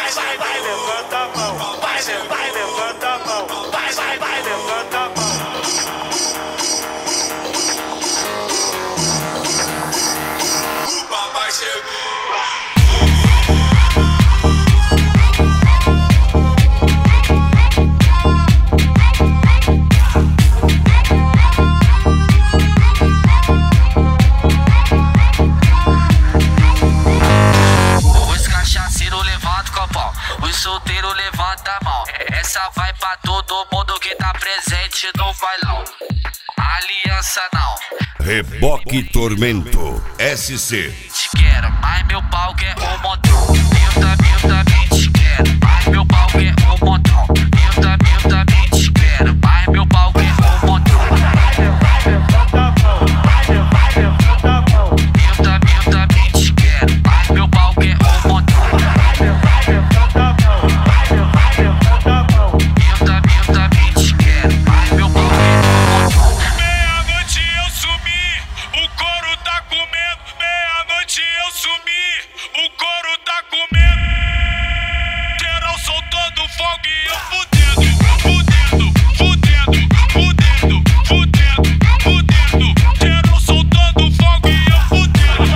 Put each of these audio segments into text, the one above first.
vai, levanta a mão. Vai, levanta a mão. Vai, levanta a mão. O papai chegou. Os solteiros levanta a mão. Essa vai pra todo mundo que tá presente no bailão. Aliança não. Reboque Tormento SC. Te quero, mas meu pau quer um montão. Eu também te quero, mas meu pau quer um montão. Eu também te quero, mas meu pau quer um montão. Eu também te quero, mas meu pau quer um montão. O couro tá comendo, geral soltando fogo e eu fudendo. Geral soltando fogo e eu fudendo.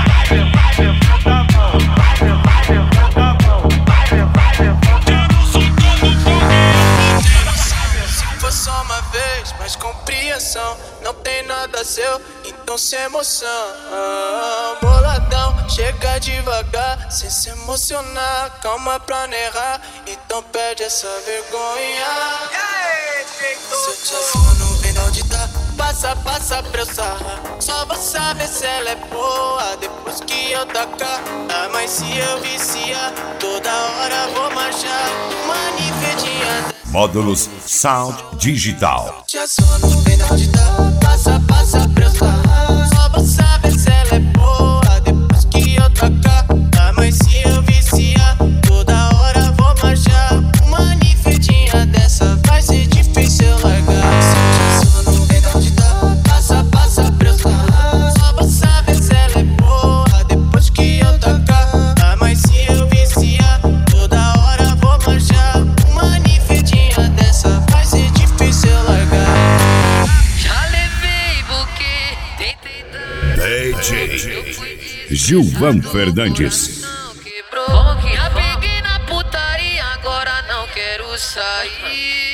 Geral soltando fogo e eu fudendo. Se for só uma vez, mais compreensão. Não tem nada seu, então sem emoção. Boladão, chega devagar, sem se emocionar. Calma pra não errar, então perde essa vergonha. Se eu te assono, vem da onde tá. Passa pra eu sarrar. Só vou saber se ela é boa depois que eu tacar. Ah, mas se eu viciar, toda hora vou marchar. Manifestinha. Módulos Sound Digital. Te assono, vem da onde tá. Passa pra eu sarrar. Só vou saber se ela é boa depois que eu tacar. Ah, mas se eu viciar, toda hora vou marchar. Uma nifedinha dessa vai ser difícil largar. Se eu te assono, vem da onde tá. Passa pra eu sarrar. Só vou saber se ela é boa depois que eu tacar. Ah, mas se eu viciar, toda hora vou marchar. Uma nifedinha dessa vai ser difícil largar. Já levei buquê, tentei dar. DJ Gilvan Fernandes. Como que já peguei na putaria, agora não quero sair.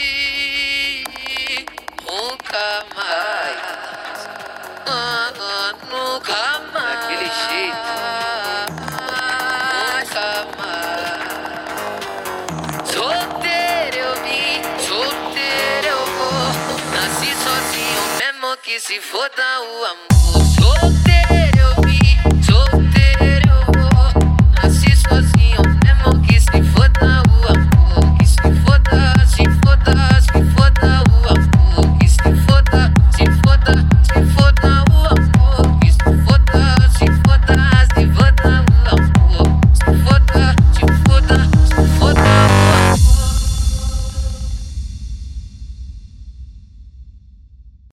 Nunca mais. Nunca mais. Daquele jeito. Nunca mais. Solteiro eu vim, solteiro eu vou. Nasci sozinho mesmo que se foda o amor.